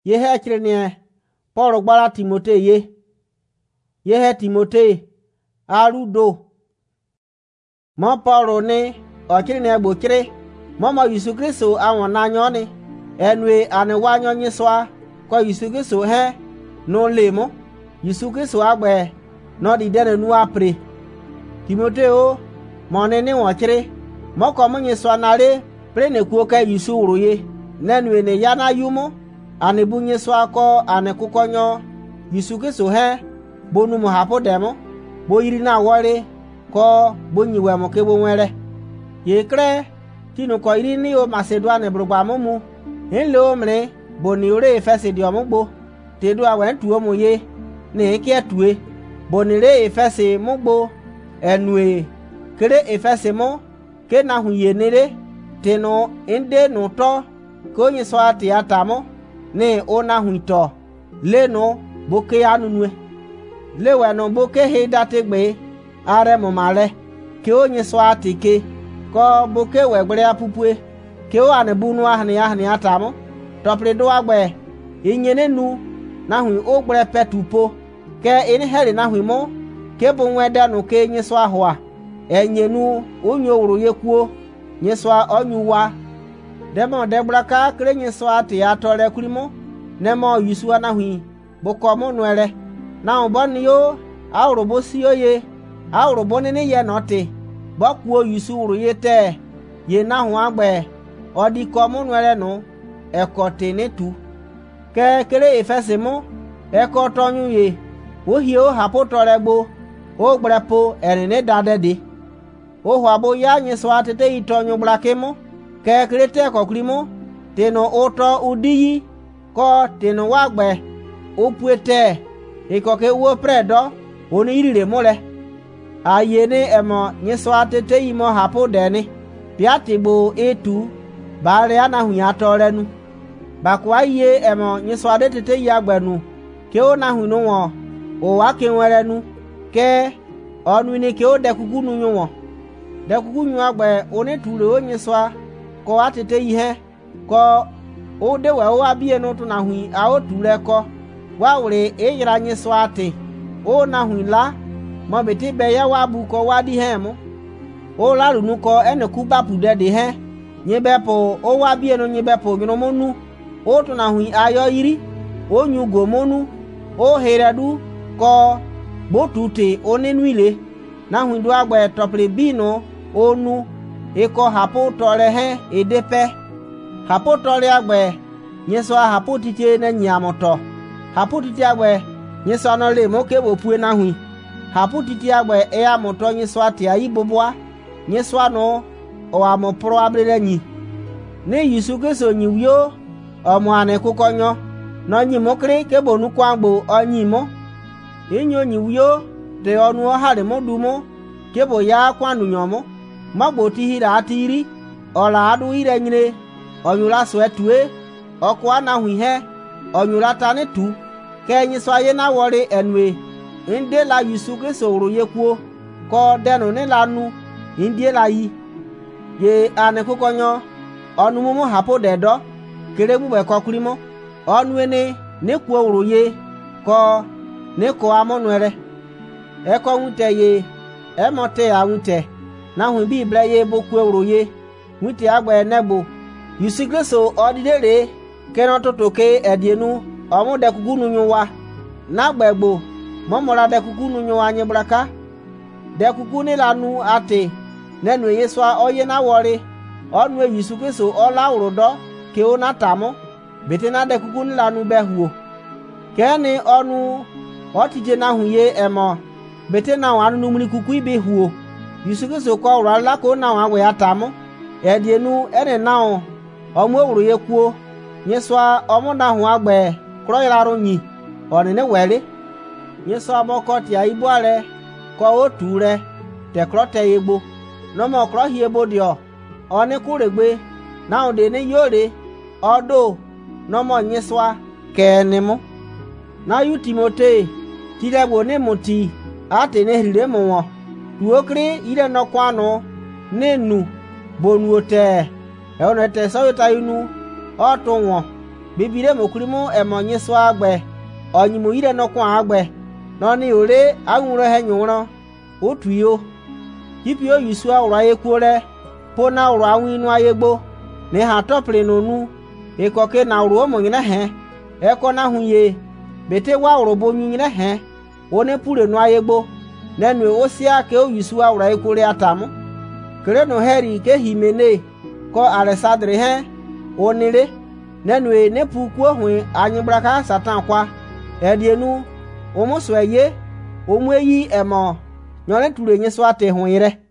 ye he chirene Paul gbara Timote ye he Timote arudo mo Paul ni o chirene gbo chire mo Yesu Kristo awon na nyo ni enwe ani wa nyo nyiswa ko Yesu Kristo he no le mo Yesu Kristo agbe no di dene nu apre Timote o mo ni won chire mo ko mo nyiswa na re pre ne ku ka Yesu uruye nenwe ne ya na yumo ani bu nyiswa ko ani kukonyo Yesu Kristo he bonu mo hapo demo bo yiri na wore ko bo nyiwe mo ke bo nwere ye kre tinu ko yiri ni o Macedoine brugba mo mu enle o mre boni ore Efese di omugbo tedu awen tu o mo ye ne ke atue boni re Efese mugbo enwe kere Efese mo ke na hu ye nere teno ende no to ko nyi so ati atamo ne o na hu to le no boke anunwe le we no boke he dategbe are mo male ke o nyi so ati ke ko boke we gbere apupue ke o anebunu ahne atamo topre do agbe inyene nu na hu o gbere petupo ke ini heri na hu mo ke bo nweda no ke nyi so aho a enyenu onyo wuru yekuo nyi so onyuwa demo debraka kre nyi so ati atore kurimo nemo Yesu na hu boko mo nwere na oboni yo awrobo si oye awrobo ni ye note bokuo Yesu wuru yete ye na hu agbe odi ko mo nwere no ekote netu ke kere Efese mo ekotonyun ye ohie o hapotore gbo o gbrepo erine dadede o hwabo ya nyi so atete itonyun blakemo ke krete kokrimo teno oto udiyi ko teno wagbe opuete ikoke wo predo oni irire mole ayene emo nyi so atete imo hapo deni piatigbo etu bare ana hu ya torenu bakwa ye emo nyi so atete ya gbenu ke o na hu no won o wa ke werenu ke onu ni ke o dekugu nu yun won dekugu yun agbe oni ture o nyi so ko atete ihe ko o de we o abie no to na hu a o ture ko wa wure e yira nyi so ate o na hu la mo beti be ya wa bu ko wa di he mo o la runu ko ene ku ba pu de he nyi be po o wa bie no nyi be po gino monu o to na hu ayo yiri o nyu go monu o heredu ko botute onenwile na hu du agbe topre bino onu iko hapo tore he edepe hapo tore agbe nyeso hapo tite na nyamoto hapo tite agbe nyeso no le mo ke bopue na hu hapo tite agbe e amoto nyeso ati ayi bobwa nyeso no o amopro abrere nyi ne Yesu Kristo nyi wio omo ane kukonyo no nyi mokri ke bonu kwangbo onyi mo inyo nyi wio de onu hare mo dumo ke bo ya kwanu nyomo magbo ti hira atiri ola adu ire nyire onyula so etue okwa na hu ihe onyula tani tu ke nyi so aye na wori enwe inde la Yesu Kristo wuru yekuo ko denu ni lanu indie la yi ye ane kukonyo onu mumu hapo dedo kere bube kokurimo onu ene ne ku wuru ye ko ne ko amonwere eko nwute ye emote awute na hu Bible ye boku ewro ye nwute agba enegbo Yesu Kristo odidere keno totoke edienu omu dekugu nunyuwa na gbegbo momora dekugu nunyuwa anyi braka dekugu ni lanu ate nenu Yesu oye na wori onu Yesu Kristo ola urodo ke ona tamo bete na dekugu ni lanu behuo keni onu otije na hu ye emo bete na wanu numri kuku ibe huo Yesu Kristo ko ra la ko na wa we atamo edienu ene na o omu ewuru ye kuo nyeswa omu na hu agbe kro iraru nyi oni ne wele nyeswa abokoti aibu are ko oture te kro te yegbo no mo kro hiebo dio oni kuregbe na o de ne yore odo no mo nyeswa kenimo na yu Timote tidebo ne moti ate ne hire mo won tuokri ire no kwano nenu bonuote e onete so yinu oto won bibire mokurimu emo nyiso agbe onyimu ire no kwa agbe no ni ore anwuro he nyuro otuyo kipio yusu awra ekwore pona awra awinu ayegbo ni ha topre nonu ekoke na awro mo nyina he eko na huye bete wa awro bo nyina he one pure no ayegbo nenu osia ke yusu awra ekwore atamu kere no heri ke himene ko Alexandre he onire nenu ne puku ohun anyimbraka Satan kwa edienu omuso eye omu eyi emo nyore ture nyeso ate hun ire